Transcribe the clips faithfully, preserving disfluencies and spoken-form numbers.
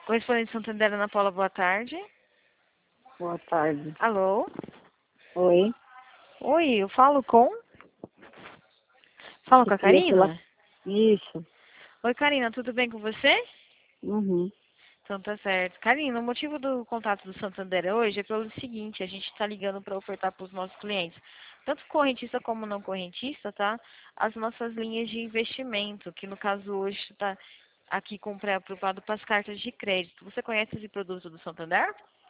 Correspondente Santander, Ana Paula, boa tarde. Boa tarde. Alô? Oi. Oi, eu falo com? Falo Eu com a queria falar. Karina? Isso. Oi, Karina, tudo bem com você? Uhum. Então tá certo. Karina, o motivo do contato do Santander hoje é pelo seguinte, a gente está ligando para ofertar para os nossos clientes, tanto correntista como não correntista, tá? As nossas linhas de investimento, que no caso hoje está aqui com pré-aprovado para as cartas de crédito. Você conhece esse produto do Santander?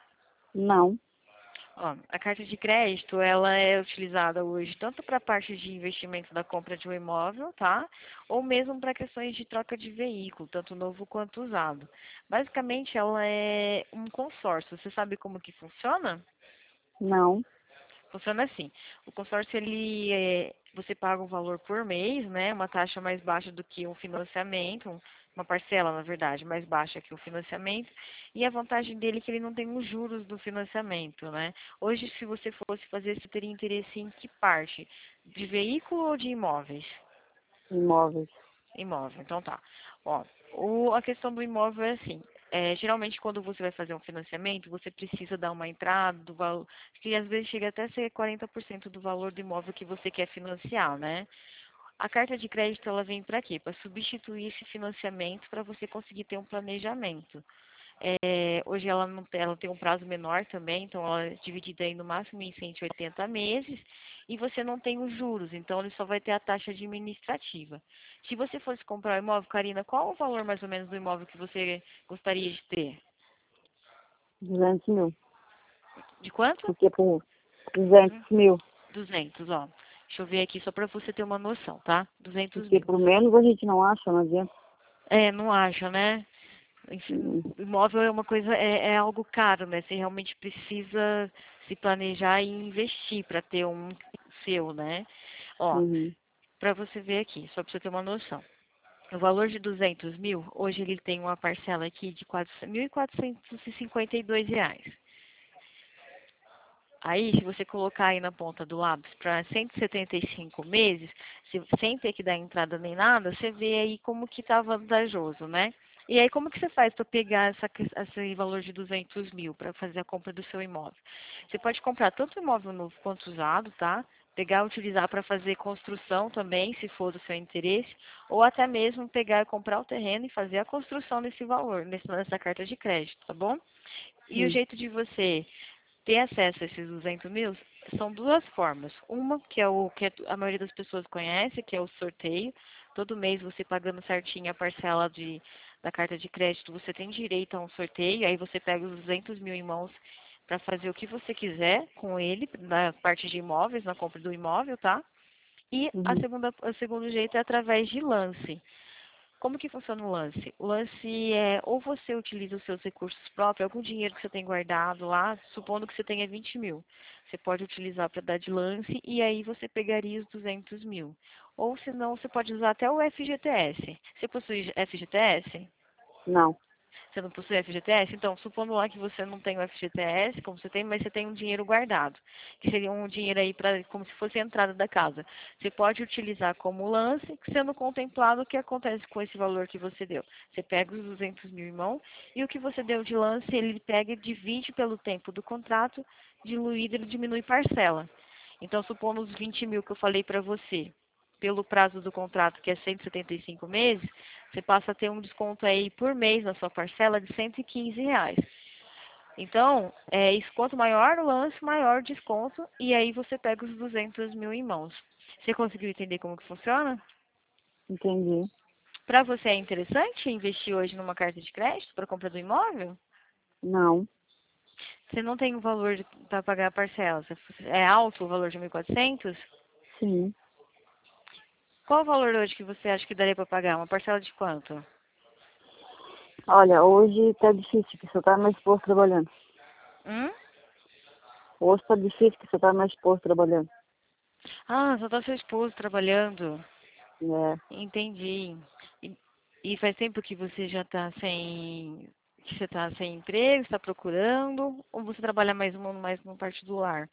Não. Ó, a carta de crédito, ela é utilizada hoje tanto para a parte de investimento da compra de um imóvel, tá? Ou mesmo para questões de troca de veículo, tanto novo quanto usado. Basicamente, ela é um consórcio. Você sabe como que funciona? Não. Funciona assim. O consórcio, ele é, você paga um valor por mês, né? Uma taxa mais baixa do que um financiamento, um- uma parcela, na verdade, mais baixa que o financiamento. E a vantagem dele é que ele não tem os juros do financiamento, né? Hoje, se você fosse fazer, você teria interesse em que parte? De veículo ou de imóveis? Imóveis. Imóvel, então tá. Ó, o, a questão do imóvel é assim. É, geralmente, quando você vai fazer um financiamento, você precisa dar uma entrada do valor, que às vezes chega até a ser quarenta por cento do valor do imóvel que você quer financiar, né? A carta de crédito, ela vem para quê? Para substituir esse financiamento para você conseguir ter um planejamento. É, hoje ela, não, tem- ela tem um prazo menor também, então ela é dividida aí no máximo em cento e oitenta meses e você não tem os juros, então ele só vai ter a taxa administrativa. Se você fosse comprar um imóvel, Karina, qual o valor mais ou menos do imóvel que você gostaria de ter? Duzentos mil. De quanto? Porque por duzentos mil. duzentos, ó. Deixa eu ver aqui só para você ter uma noção, tá? duzentos Porque mil. por menos a gente não acha, não adianta. É, não acha, né? Enfim, Uhum. imóvel é uma coisa, é, é algo caro, né? Você realmente precisa se planejar e investir para ter um seu, né? Ó, Uhum. para você ver aqui, só para você ter uma noção. O valor de duzentos mil, hoje ele tem uma parcela aqui de mil e quatrocentos e cinquenta e dois reais. Aí, se você colocar aí na ponta do lápis para cento e setenta e cinco meses, se- sem ter que dar entrada nem nada, você vê aí como que tá vantajoso, né? E aí, como que você faz para pegar essa, que- esse valor de duzentos mil para fazer a compra do seu imóvel? Você pode comprar tanto imóvel novo quanto usado, tá? Pegar e utilizar para fazer construção também, se for do seu interesse, ou até mesmo pegar e comprar o terreno e fazer a construção desse valor, nesse- nessa carta de crédito, tá bom? E o Sim. jeito de você ter acesso a esses duzentos mil são duas formas. Uma, que é o que a maioria das pessoas conhece, que é o sorteio. Todo mês você pagando certinho a parcela de, da carta de crédito, você tem direito a um sorteio. Aí você pega os duzentos mil em mãos para fazer o que você quiser com ele, na parte de imóveis, na compra do imóvel, tá? E a Uhum. segunda, o segundo jeito é através de lance. Como que funciona o lance? O lance é ou você utiliza os seus recursos próprios, algum dinheiro que você tem guardado lá, supondo que você tenha vinte mil. Você pode utilizar para dar de lance e aí você pegaria os duzentos mil. Ou senão você pode usar até o F G T S. Você possui F G T S? Não. Você não possui F G T S? Então, supondo lá que você não tem o F G T S, como você tem, mas você tem um dinheiro guardado, que seria um dinheiro aí para como se fosse a entrada da casa. Você pode utilizar como lance, sendo contemplado o que acontece com esse valor que você deu. Você pega os duzentos mil em mão e o que você deu de lance, ele pega e divide pelo tempo do contrato, diluído, ele diminui parcela. Então, supondo os vinte mil que eu falei para você, pelo prazo do contrato, que é cento e setenta e cinco meses, você passa a ter um desconto aí por mês na sua parcela de cento e quinze reais. Então, é, isso, quanto maior o lance, maior o desconto, e aí você pega os duzentos mil em mãos. Você conseguiu entender como que funciona? Entendi. Para você é interessante investir hoje numa carta de crédito para compra do imóvel? Não. Você não tem o valor para pagar a parcela. É alto o valor de mil e quatrocentos? Sim. Qual o valor hoje que você acha que daria para pagar? Uma parcela de quanto? Olha, hoje tá difícil, que só tá meu esposo trabalhando. Hum? Hoje tá difícil, que só tá meu esposo trabalhando. Ah, só tá seu esposo trabalhando. É. Entendi. E, e faz tempo que você já está sem, que você está sem emprego, está procurando, ou você trabalha mais uma mais uma parte do lar?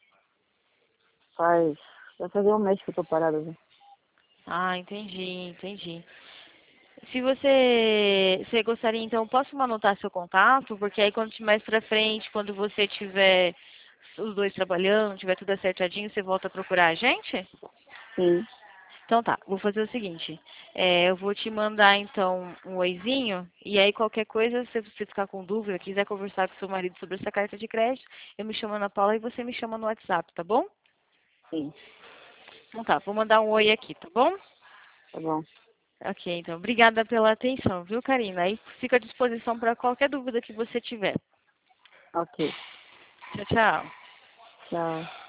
Faz. Vai fazer um mês que eu tô parada, já. Ah, entendi, entendi. Se você, você gostaria, então, posso anotar seu contato? Porque aí, quando mais pra frente, quando você tiver os dois trabalhando, tiver tudo acertadinho, você volta a procurar a gente? Sim. Então tá, vou fazer o seguinte, é, eu vou te mandar então um oizinho, e aí qualquer coisa, se você ficar com dúvida, quiser conversar com seu marido sobre essa carta de crédito, eu me chamo Ana Paula e você me chama no WhatsApp, tá bom? Sim. Então tá, vou mandar um oi aqui, tá bom? Tá bom. Ok, então, obrigada pela atenção, viu, Karina? Aí fica à disposição para qualquer dúvida que você tiver. Ok. Tchau, tchau. Tchau.